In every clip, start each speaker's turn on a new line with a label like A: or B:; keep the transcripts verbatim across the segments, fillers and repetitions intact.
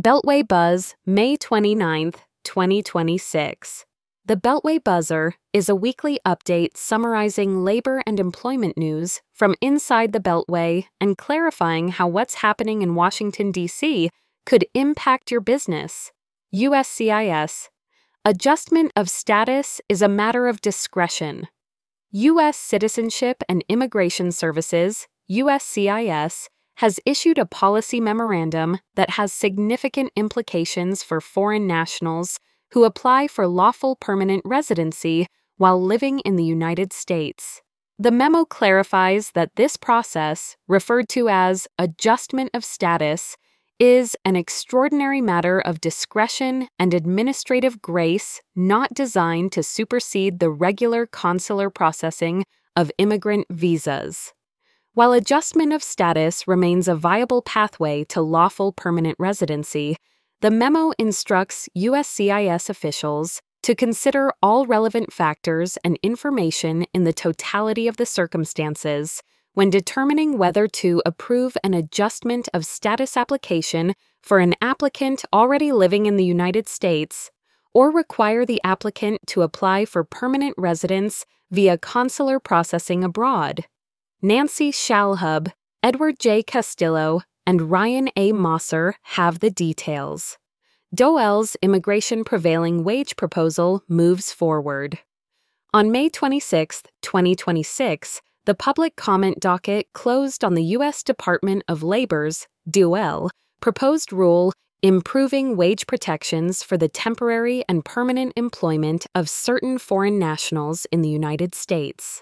A: Beltway Buzz, May twenty-ninth, twenty twenty-six. The Beltway Buzzer is a weekly update summarizing labor and employment news from inside the Beltway and clarifying how what's happening in Washington, D C could impact your business. U S C I S. Adjustment of status is a matter of discretion. U S Citizenship and Immigration Services, U S C I S, has issued a policy memorandum that has significant implications for foreign nationals who apply for lawful permanent residency while living in the United States. The memo clarifies that this process, referred to as adjustment of status, is an extraordinary matter of discretion and administrative grace not designed to supersede the regular consular processing of immigrant visas. While adjustment of status remains a viable pathway to lawful permanent residency, the memo instructs U S C I S officials to consider all relevant factors and information in the totality of the circumstances when determining whether to approve an adjustment of status application for an applicant already living in the United States or require the applicant to apply for permanent residence via consular processing abroad. Nancy Shalhub, Edward J. Castillo, and Ryan A. Mosser have the details. D O L's immigration prevailing wage proposal moves forward. On May twenty-sixth, twenty twenty-six, the public comment docket closed on the U S Department of Labor's, D O L, proposed rule improving wage protections for the temporary and permanent employment of certain foreign nationals in the United States.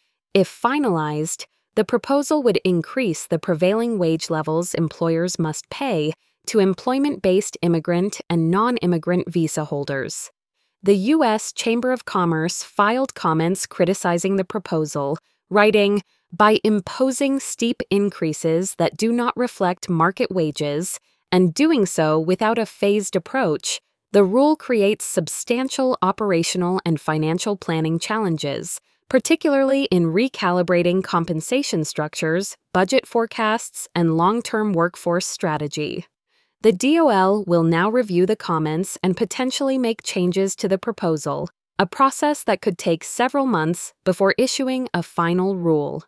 A: If finalized, the proposal would increase the prevailing wage levels employers must pay to employment-based immigrant and non-immigrant visa holders. The U S Chamber of Commerce filed comments criticizing the proposal, writing, "By imposing steep increases that do not reflect market wages, and doing so without a phased approach, the rule creates substantial operational and financial planning challenges, particularly in recalibrating compensation structures, budget forecasts, and long-term workforce strategy." The D O L will now review the comments and potentially make changes to the proposal, a process that could take several months before issuing a final rule.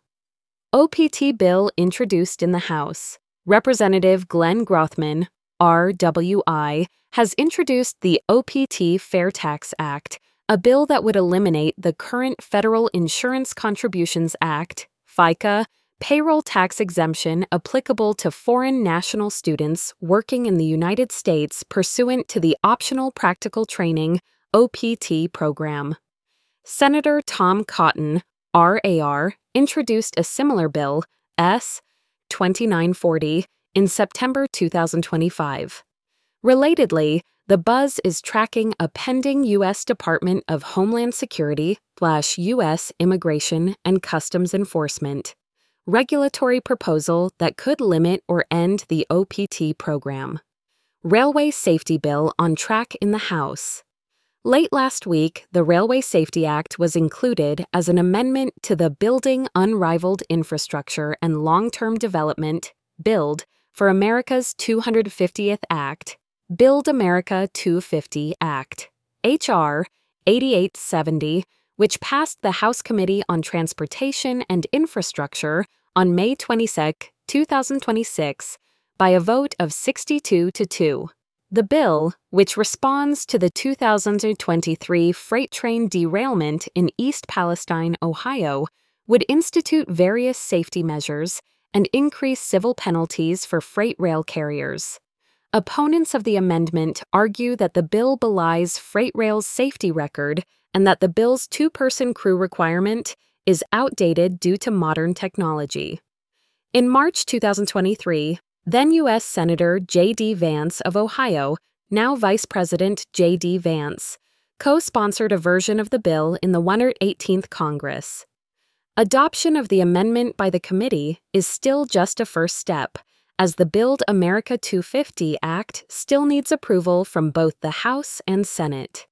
A: O P T bill introduced in the House. Representative Glenn Grothman, R W I, has introduced the O P T Fair Tax Act, a bill that would eliminate the current Federal Insurance Contributions Act, FICA, payroll tax exemption applicable to foreign national students working in the United States pursuant to the Optional Practical Training, O P T program. Senator Tom Cotton, R A R, introduced a similar bill, S twenty-nine forty, in September two thousand twenty-five. Relatedly, the Buzz is tracking a pending U S Department of Homeland Security slash U S Immigration and Customs Enforcement regulatory proposal that could limit or end the O P T program. Railway Safety Bill on track in the House. Late last week, the Railway Safety Act was included as an amendment to the Building Unrivaled Infrastructure and Long-Term Development, BUILD, for America's two hundred fiftieth Act, Build America two fifty Act, H R eighty-eight seventy, which passed the House Committee on Transportation and Infrastructure on May twenty-second, two thousand twenty-six, by a vote of sixty-two to two. The bill, which responds to the two thousand twenty-three freight train derailment in East Palestine, Ohio, would institute various safety measures and increase civil penalties for freight rail carriers. Opponents of the amendment argue that the bill belies freight rail's safety record and that the bill's two-person crew requirement is outdated due to modern technology. In March two thousand twenty-three, then U S Senator J D Vance of Ohio, now Vice President J D Vance, co-sponsored a version of the bill in the one hundred eighteenth Congress. Adoption of the amendment by the committee is still just a first step, as the Build America two fifty Act still needs approval from both the House and Senate.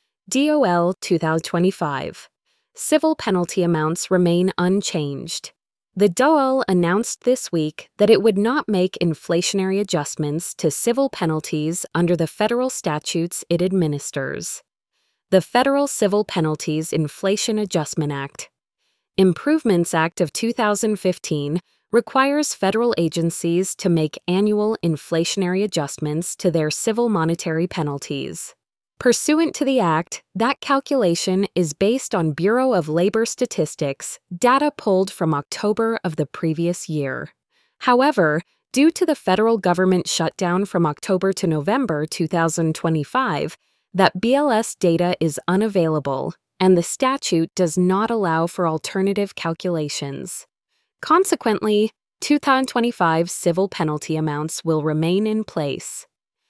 A: D O L two thousand twenty-five. Civil penalty amounts remain unchanged. The D O L announced this week that it would not make inflationary adjustments to civil penalties under the federal statutes it administers. The Federal Civil Penalties Inflation Adjustment Act. Improvements Act of two thousand fifteen requires federal agencies to make annual inflationary adjustments to their civil monetary penalties. Pursuant to the Act, that calculation is based on Bureau of Labor Statistics data pulled from October of the previous year. However, due to the federal government shutdown from October to November two thousand twenty-five, that B L S data is unavailable, and the statute does not allow for alternative calculations. Consequently, two thousand twenty-five civil penalty amounts will remain in place.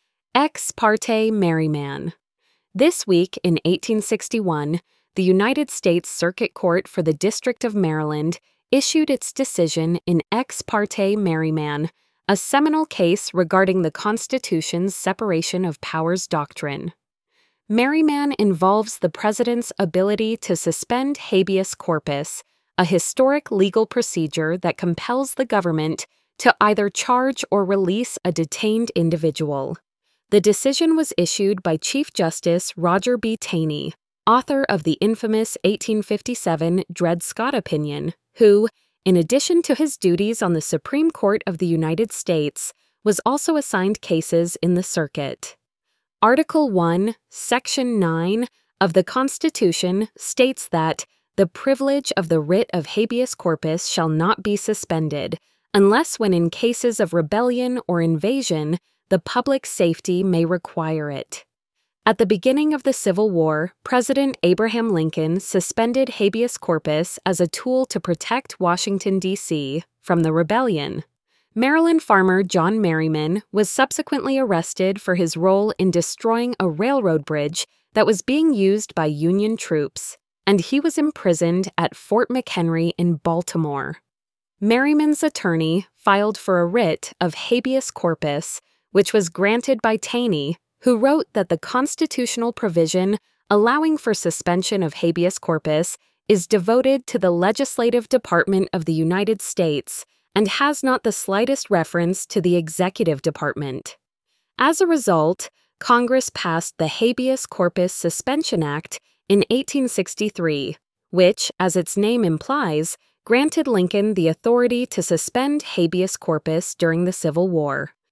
A: Ex parte Merryman. This week in eighteen sixty-one, the United States Circuit Court for the District of Maryland issued its decision in Ex parte Merryman, a seminal case regarding the Constitution's separation of powers doctrine. Merryman involves the president's ability to suspend habeas corpus, a historic legal procedure that compels the government to either charge or release a detained individual. The decision was issued by Chief Justice Roger B. Taney, author of the infamous eighteen fifty-seven Dred Scott opinion, who, in addition to his duties on the Supreme Court of the United States, was also assigned cases in the circuit. Article one, Section nine of the Constitution states that the privilege of the writ of habeas corpus shall not be suspended, unless when in cases of rebellion or invasion, the public safety may require it. At the beginning of the Civil War, President Abraham Lincoln suspended habeas corpus as a tool to protect Washington, D C from the rebellion. Maryland farmer John Merryman was subsequently arrested for his role in destroying a railroad bridge that was being used by Union troops, and he was imprisoned at Fort McHenry in Baltimore. Merryman's attorney filed for a writ of habeas corpus, which was granted by Taney, who wrote that the constitutional provision allowing for suspension of habeas corpus is devoted to the legislative department of the United States and has not the slightest reference to the executive department. As a result, Congress passed the Habeas Corpus Suspension Act in eighteen sixty-three, which, as its name implies, granted Lincoln the authority to suspend habeas corpus during the Civil War.